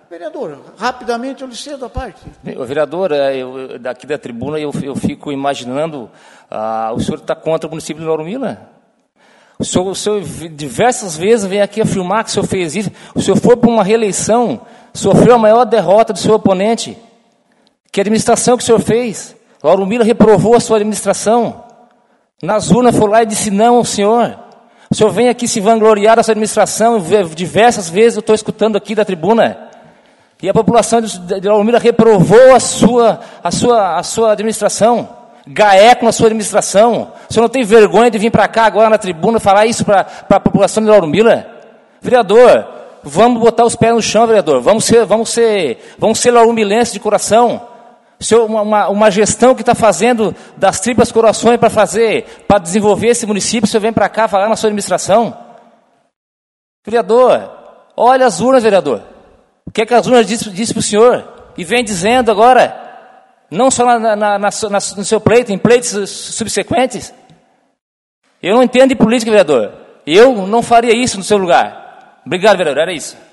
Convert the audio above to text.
Vereador, rapidamente eu lhe cedo a parte. Vereador, daqui da tribuna eu fico imaginando, o senhor está contra o município de Lauro Miller? O senhor diversas vezes vem aqui afirmar que o senhor fez isso. O senhor foi para uma reeleição, sofreu a maior derrota do seu oponente. Que administração que o senhor fez? Lauro Miller reprovou a sua administração. Nas urnas foi lá e disse não ao senhor. O senhor vem aqui se vangloriar da sua administração, diversas vezes eu estou escutando aqui da tribuna. E a população de Lauro Miller reprovou a sua administração. GAECO na sua administração. O senhor não tem vergonha de vir para cá agora na tribuna falar isso para a população de Lauro Miller? Vereador, vamos botar os pés no chão, vereador. Vamos ser lauromilenses de coração. Uma gestão que está fazendo das tripas corações para desenvolver esse município, o senhor vem para cá falar na sua administração? Vereador, olha as urnas, vereador. O que é que as urnas dizem para o senhor? E vem dizendo agora, não só no seu pleito, em pleitos subsequentes. Eu não entendo de política, vereador. Eu não faria isso no seu lugar. Obrigado, vereador. Era isso.